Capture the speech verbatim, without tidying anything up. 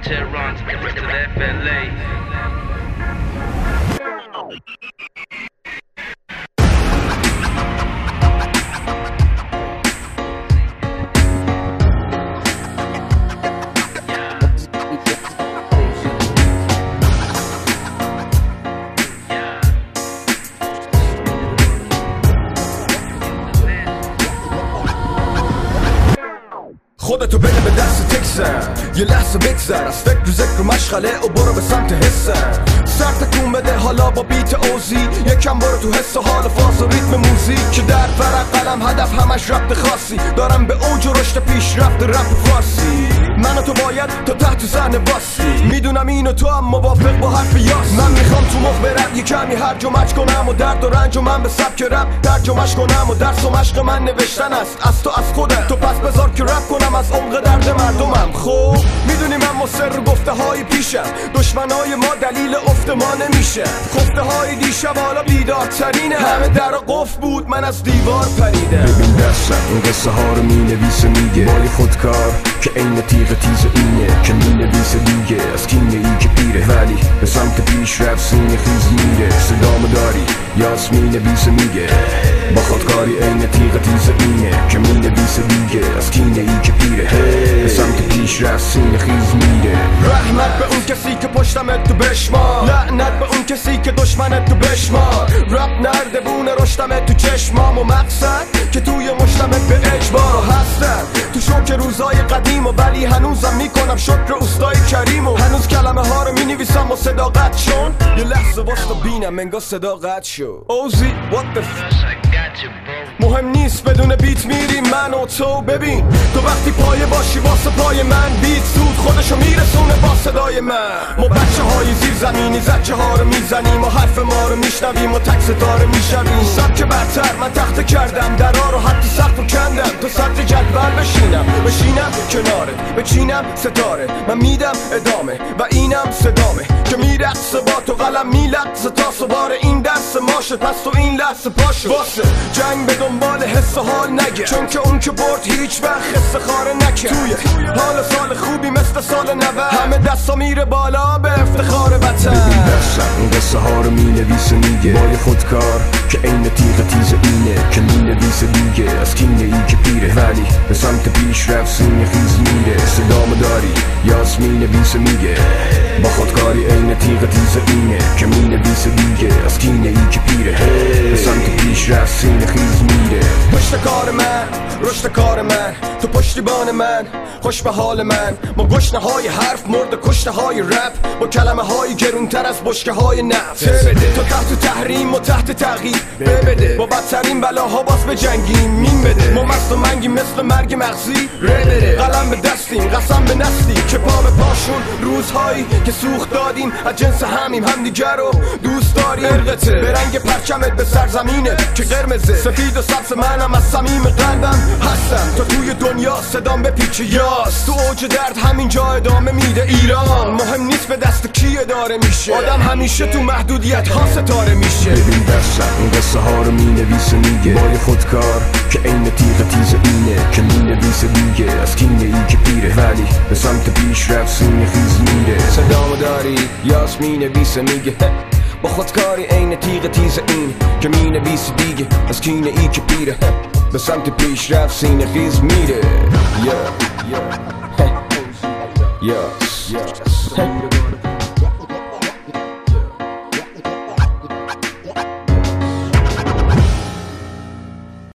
Tehran to the F L A. خودتو بده به دست تکسن یه لحظه بگذر از فکر و ذکر و مشغله و برو به سمت حسن سر تکون بده حالا با بیت اوزی یکم برو تو حس و حال فاز و ریتم موزیک که در فرق قلم هدف همش ربط خاصی دارم به اوج و رشد پیش رفت رپ فارسی من و تو باید تا تحت زن باسی میدونم اینو تو هم موافق با حرف یاس من میخوام تو مخ برم یه کمی هرج و مج کنم و درد و رنج و من به سبک رپ ترجمه‌اش کنم و درس و مشق من نوشتن است از تو از خودت تو پس بذار که رپ کنم از عمق درد مردمم خب میدونی من مصر گفته های پیشم دشمنای ما دلیل افت ما نمیشه خفته های دیشب حالا بیدارترینه همه در قفل بود من از دیوار پریدم ببین دستم این قصه ها رو مینویسه میگه بای خودکار که عین تیغ تیز اینه که مینویسه دیگه از کینه ای که پیره ولی به سمت پیش رفت سینه خیز میره صدامو داری یاس مینویسه میگه با خودکاری عین تیغ تیز اینه که مینویسه دیگه از کینه ای که پیره به سمت پیش رفت سینه خیز میره رحمت به اون کسی که پشتمت تو بشمار لعنت به اون کسی که دشمنت تو بشمار رب نردبونه رشتمت تو چشمام و مقصد که توی مشتمت به اجبار هستم تو شوک روزای قدیم و ولی هنوزم میکنم شکر اوستای کریم و هنوز کلمه ها رو مینویسم و صداقت شون یه لحظه واستا بینم انگار صداقت شو اوزی what the f مهم نیست بدون بیت میریم من و تو ببین تو وقتی پایه باشی واسه پای من بیت سود خودشو میرسونه با صدای من ما بچه های زیر زمینی زچه ها رو میزنیم و حرف ما رو میشنویم و تک ستاره میشویم سبک برتر من تخته کردم درا رو حتی سقف و کندم تو صدر جدول بشینم بشینم کنارت بچینم ستاره من میدم ادامه و اینم صدامه که میرقصه با تو قلم میلقصه تا سوار این دست ماشه پس تو این لحظه پاشو واسه جنگ به دنبال حس و حال نگه چون که اون که برد هیچ وقت حس خاره نکه توی حال سال خوبی مثل سال نود همه دستا میره بالا به افتخار وطن ببین دستم این قصه ها رو مینویسه میگه بای خودکار که عین تیغ تیز اینه که مینویسه دیگه از کینه ای که پیره ولی به سمت پیش رفت سینه خیز میره صدامو داری یاس مینویسه میگه با خودکاری عین تیغ تیز اینه که مینویسه دیگه از کینه ای که پیره به سمت پیش رفت سینه خیز میره پشت کار من رشد کار من تو پشتیبان من خوش به حال من با گشنه های حرف مرد کشته های رپ با کلمه های گرونتر از بشکه های نفت تو تحت تحریم و تحت تغییر ببده با بدترین بلاها باز به جنگیم مین بده ما مست و منگیم مثل مرگ مغزی ره بده قلم به دستیم قسم به نسلی که پا به پاشون روزهایی که سوخت دادیم از جنس همیم همدیگر رو دوست داریم ارقته به رنگ پرچمت به سرزمینه که قرمزه سفید و سبز منم از صمیم قلبم هستم تا توی دنیا صدام به پیچ یاس تو اوج درد همینجا ادامه میده ایران مهم نیست به دست کی اداره میشه آدم همیشه تو محدودیت ها ستاره میشه ببین دستم این قصه ها رو مینویسه میگه بای خودکار که عین تیغ تیز اینه که مینویسه دیگه از کینه ای که پیره ولی به سمت پیش رفت سینه خیز میره صدامو داری یاس مینویسه میگه با خودکاری عین تیغ تیز این که مینویسه دیگه از کینه ای که پیره به سمت پیش رفت سینه خیز میره yeah. yeah. yeah. yeah.